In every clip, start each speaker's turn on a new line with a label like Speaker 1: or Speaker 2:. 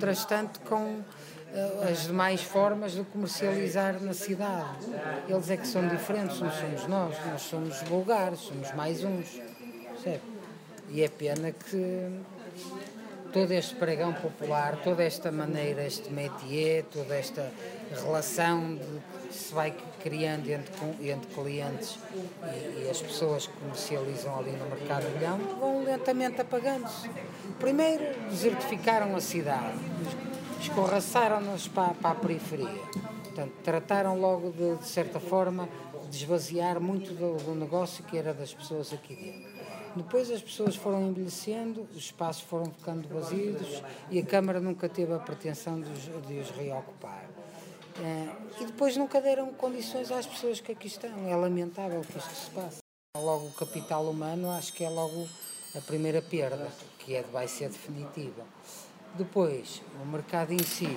Speaker 1: contrastante com as demais formas de comercializar na cidade. Eles é que são diferentes, não somos nós somos vulgares, somos mais uns, percebe? E é pena que todo este pregão popular, toda esta maneira, este métier, toda esta relação que se vai criando entre clientes e as pessoas que comercializam ali no Mercado Milhão vão lentamente apagando-se. Primeiro desertificaram a cidade, escorraçaram-nos para a periferia. Portanto, trataram logo de certa forma de esvaziar muito do negócio que era das pessoas aqui dentro. Depois as pessoas foram envelhecendo, os espaços foram ficando vazios e a Câmara nunca teve a pretensão de os reocupar. E depois nunca deram condições às pessoas que aqui estão. É lamentável que isto se passe. Logo o capital humano acho que é logo a primeira perda, que vai ser definitiva. Depois, o mercado em si,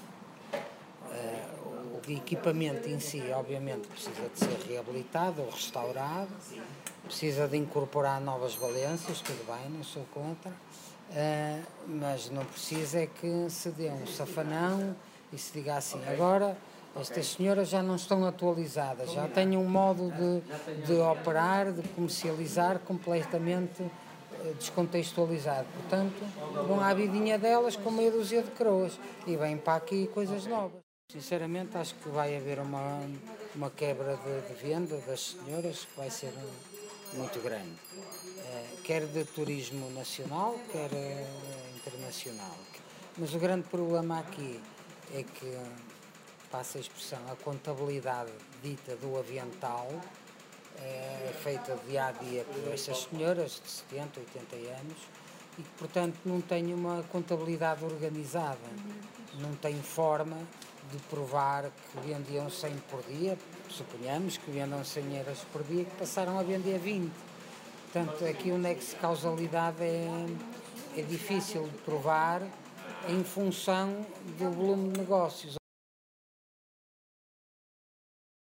Speaker 1: o equipamento em si, obviamente, precisa de ser reabilitado ou restaurado, precisa de incorporar novas valências, tudo bem, não sou contra, mas não precisa é que se dê um safanão e se diga assim, agora estas senhoras já não estão atualizadas, já têm um modo de operar, de comercializar completamente descontextualizado, portanto vão à vidinha delas com meia dúzia de coroas e vêm para aqui coisas novas. Sinceramente acho que vai haver uma quebra de venda das senhoras que vai ser muito grande, quer de turismo nacional, quer internacional. Mas o grande problema aqui é que, passa a expressão, a contabilidade dita do aviental é feita dia a dia por essas senhoras de 70, 80 anos e que, portanto, não têm uma contabilidade organizada, não têm forma de provar que vendiam 100 por dia, suponhamos que vendam 100 euros por dia, que passaram a vender 20. Portanto, aqui o nexo de causalidade é difícil de provar em função do volume de negócios.